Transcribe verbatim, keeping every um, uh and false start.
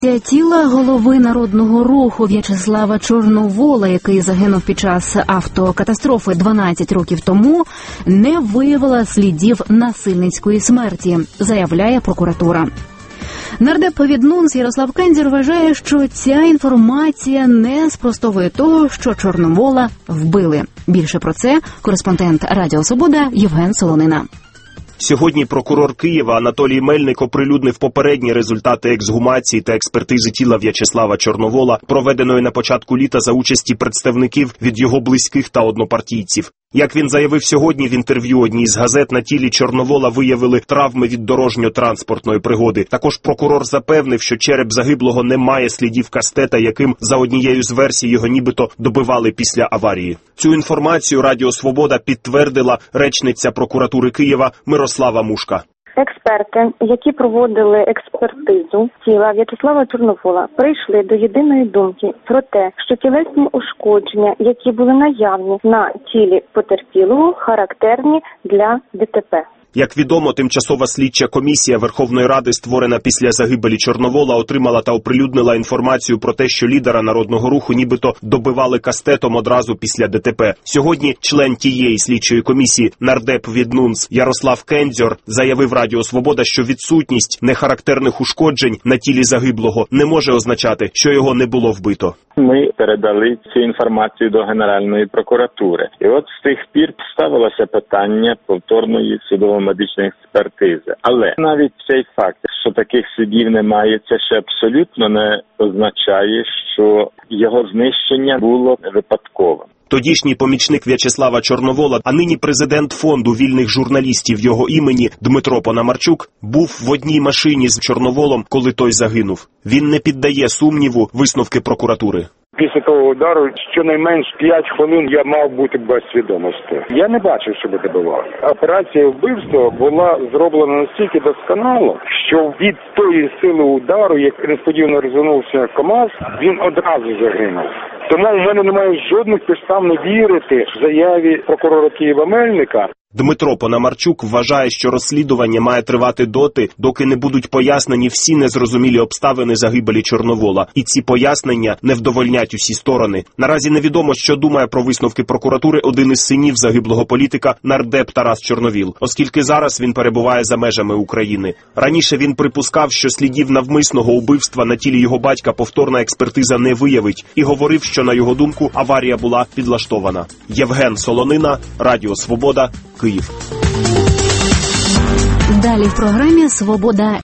Тіла голови Народного Руху В'ячеслава Чорновола, який загинув під час автокатастрофи дванадцять років тому, не виявила слідів насильницької смерті, заявляє прокуратура. Нардеп від НУНС Ярослав Кендзір вважає, що ця інформація не спростовує того, що Чорновола вбили. Більше про це кореспондент Радіо Свобода Євген Солонина. Сьогодні прокурор Києва Анатолій Мельник оприлюднив попередні результати ексгумації та експертизи тіла В'ячеслава Чорновола, проведеної на початку літа за участі представників від його близьких та однопартійців. Як він заявив сьогодні в інтерв'ю одній з газет, на тілі Чорновола виявили травми від дорожньо-транспортної пригоди. Також прокурор запевнив, що череп загиблого не має слідів кастета, яким, за однією з версій, його нібито добивали після аварії. Цю інформацію Радіо Свобода підтвердила речниця прокуратури Києва Мирослава Мушка. Експерти, які проводили експертизу тіла В'ячеслава Чорновола, прийшли до єдиної думки про те, що тілесні ушкодження, які були наявні на тілі потерпілого, характерні для ДТП. Як відомо, тимчасова слідча комісія Верховної Ради, створена після загибелі Чорновола, отримала та оприлюднила інформацію про те, що лідера Народного Руху нібито добивали кастетом одразу після ДТП. Сьогодні член тієї слідчої комісії, нардеп від НУНС Ярослав Кендзір, заявив Радіо Свобода, що відсутність нехарактерних ушкоджень на тілі загиблого не може означати, що його не було вбито. Ми передали цю інформацію до Генеральної прокуратури. І от з тих пір ставилося питання повторної судово-медичної експертизи. Але навіть цей факт, що таких слідів немає, це ще абсолютно не означає, що його знищення було випадковим. Тодішній помічник В'ячеслава Чорновола, а нині президент фонду вільних журналістів його імені Дмитро Пономарчук, був в одній машині з Чорноволом, коли той загинув. Він не піддає сумніву висновки прокуратури. Після того удару щонайменш п'ять хвилин я мав бути без свідомості. Я не бачив, що би добивав. Операція вбивства була зроблена настільки досконало, що від тої сили удару, як несподівано розвернувся КамАЗ, він одразу загинув. Тому в мене немає жодних підстав не вірити заяві прокурора Києва Мельника. Дмитро Пономарчук вважає, що розслідування має тривати доти, доки не будуть пояснені всі незрозумілі обставини загибелі Чорновола. І ці пояснення не вдовольнять усі сторони. Наразі невідомо, що думає про висновки прокуратури один із синів загиблого політика нардеп Тарас Чорновіл, оскільки зараз він перебуває за межами України. Раніше він припускав, що слідів навмисного убивства на тілі його батька повторна експертиза не виявить, і говорив, що, на його думку, аварія була підлаштована. Євген Солонина, Радіо Свобода, Київ. Далі в програмі «Свобода»